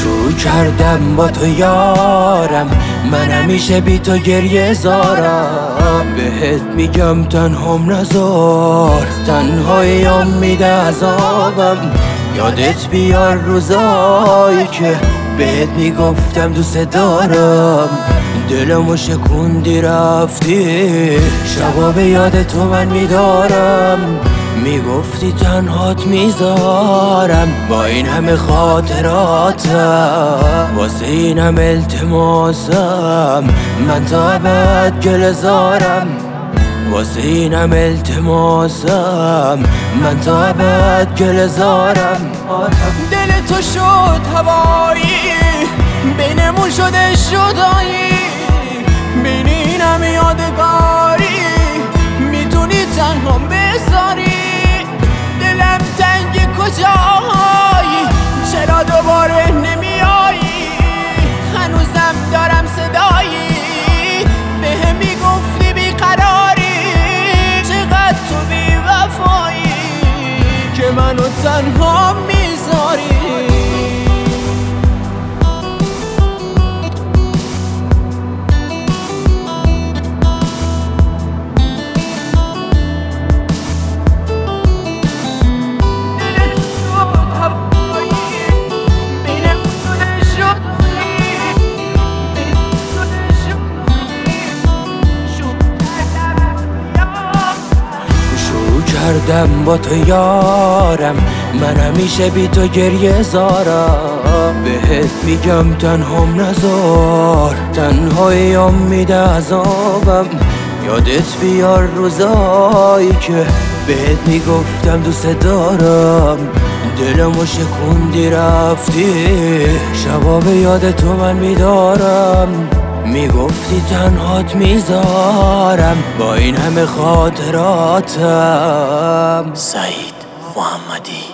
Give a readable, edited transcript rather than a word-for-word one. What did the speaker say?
شروع کردم با تو یارم، من همیشه بی تو گریه زارم. بهت میگم تنهام نذار، تنهاییم میده عذابم. یادت بیار روزایی که بهت میگفتم دوست دارم. دلمو شکوندی رفتی، شبا به یاد تو من میدارم. میگفتی تنهات میذارم، با این همه خاطراتم. واسه این همه التماسم، من تا ابد گله زارم. واسه این همه التماسم، من تا ابد گله زارم. دل تو شد هوایی، بینمون شده شدایی. بین این همه یادگاری میتونی تنها بذاری. دلم تنگ کجایی، چرا دوباره نمیایی؟ هنوزم دارم صدایی، بهم میگفتی بیقراری. چقدر تو بی وفایی که منو تنها میذاری. کردم با تو یارم، من همیشه بی تو گریه زارم. بهت میگم تنهام نذار، تنهاییم میده عذابم. یادت بیار روزایی که بهت میگفتم دوست دارم. دلمو شکوندی رفتی، شبا به یاد تو من میدارم. میگفتی تنهات میذارم، با این همه خاطراتم. سعید محمدی.